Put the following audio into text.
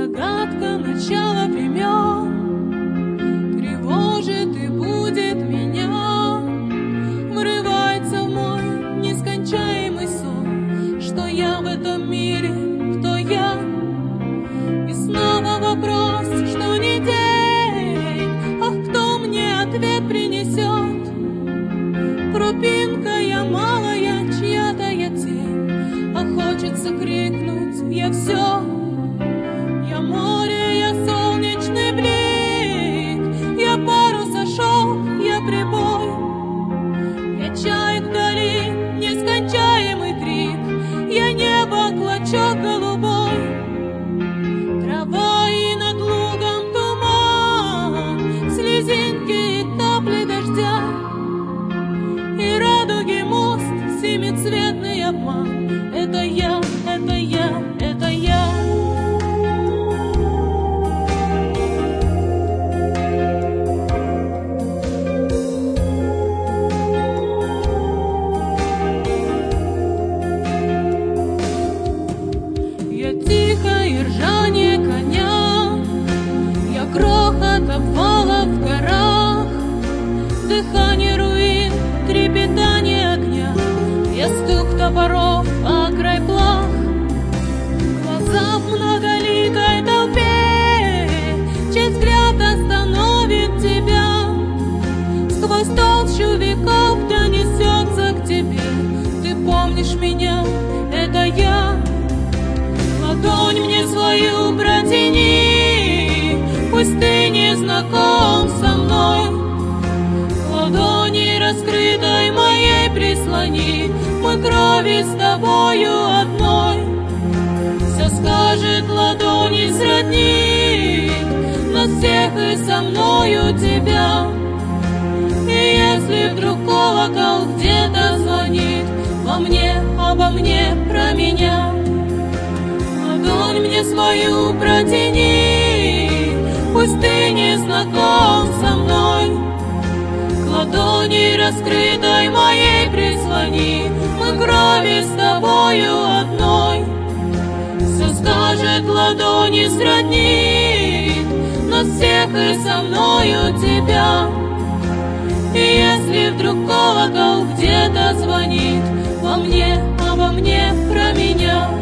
Загадка начала времен тревожит и будет меня. Врывается в мой нескончаемый сон, что я в этом мире, кто я. И снова вопрос, что не день, ах, кто мне ответ принесет? Крупинка я малая, чья-то я тень, а хочется крикнуть я все. Я море, я солнечный блик, я парус ошелк, я прибой, я чай вдали, нескончаемый крик, я небо, клочок голубой. Трава и над лугом туман, слезинки и капли дождя, и радуги мост, семицветный обман. Это я, это я, это я. Я тихо и ржание коня, я грохот обвала в горах, дыхание руин, трепетание огня, я стук топоров о край плах. Глаза в многоликой толпе, чей взгляд остановит тебя, сквозь толщу веков донесется к тебе. Ты помнишь меня, это я. Ладонь мне свою протяни, пусть ты не знаком со мной. Ладони раскрытой моей прислони, мы крови с тобою одной. Все скажет ладони сроднит нас всех и со мною тебя. И если вдруг колокол где-то звонит во мне, обо мне, про меня, ладонь мне свою протяни, пусть ты не знаком со мной. К ладони раскрытой моей прислони, мы крови с тобою одной. Все скажет ладони сроднит нас всех и со мною тебя. И если вдруг колокол где-то звонит во мне, обо мне, про меня,